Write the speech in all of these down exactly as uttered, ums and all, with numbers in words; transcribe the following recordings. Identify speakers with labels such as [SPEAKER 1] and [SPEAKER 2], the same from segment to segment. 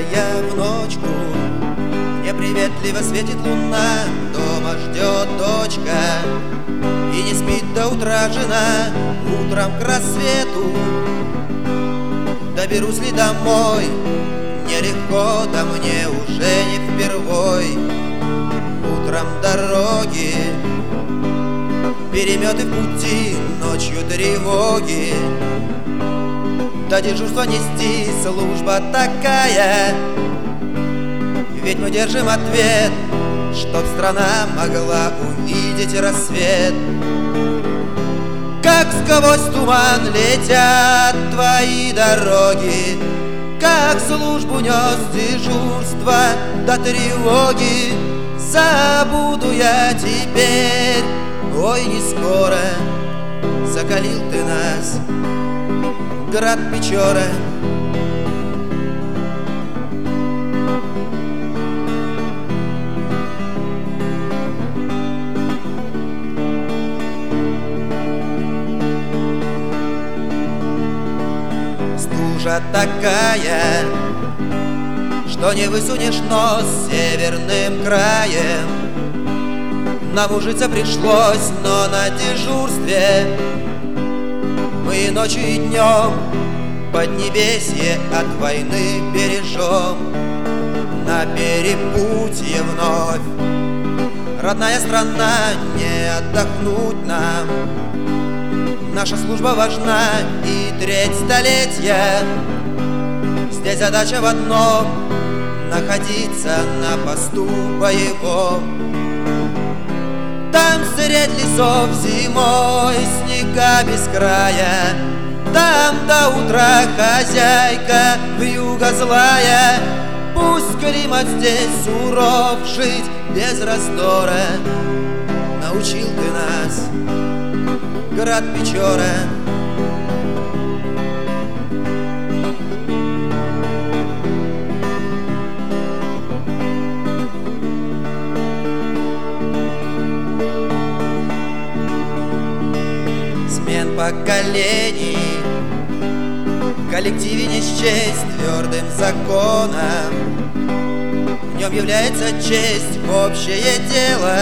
[SPEAKER 1] Теплая в ночку, неприветливо светит луна, дома ждет дочка, и не спит до утра жена. Утром к рассвету доберусь ли домой? Нелегко, да мне уже не впервой. Утром дороги, переметы в пути, ночью тревоги. До дежурства нести служба такая, ведь мы держим ответ, чтоб страна могла увидеть рассвет. Как сквозь туман летят твои дороги, как службу нес дежурство до тревоги. Забуду я теперь, ой, не скоро закалил ты нас, град Печора. Стужа такая, что не высунешь нос северным краем. Нам ужиться пришлось, но на дежурстве мы и ночью, и днем поднебесье от войны бережем. На перепутье вновь, родная страна, не отдохнуть нам. Наша служба важна и треть столетия. Здесь задача в одном — находиться на посту боевом. Там средь лесов зимой снега без края, там до утра хозяйка вьюга злая. Пусть климат здесь суров, жить без раздора научил ты нас, град Печора. Смен поколений в коллективе не счесть твердым законом. В нем является честь в общее дело,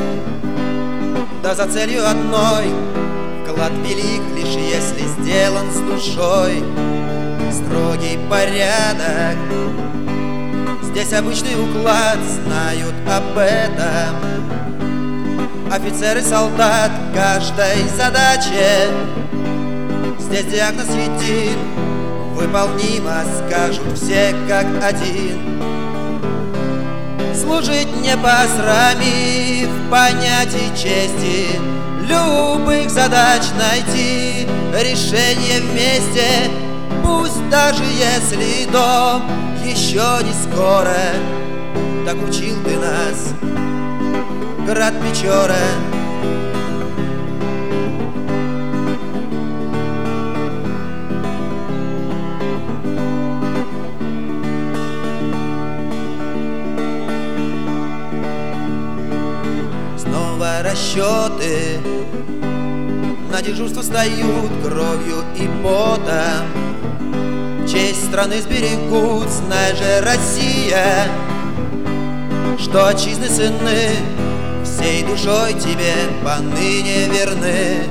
[SPEAKER 1] да за целью одной вклад велик, лишь если сделан с душой. Строгий порядок, здесь обычный уклад, знают об этом офицер и солдат каждой задаче. Здесь диагноз един, выполнимо, скажут все как один. Служить не посрамив понятий чести, любых задач найти решение вместе. Пусть даже если дом еще не скоро, так учил ты нас, град Печора. Снова расчеты на дежурство встают кровью и потом. Честь страны сберегут, знай же, Россия, что отчизны сыны всей душой тебе поныне верны.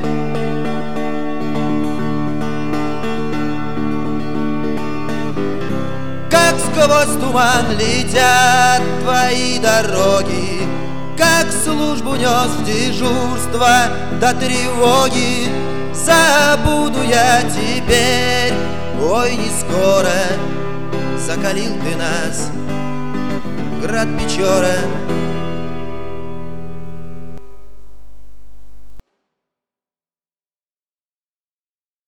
[SPEAKER 1] Как сквозь туман летят твои дороги, как службу нес в дежурство до тревоги. Забуду я теперь, ой, не скоро закалил ты нас, град Печора.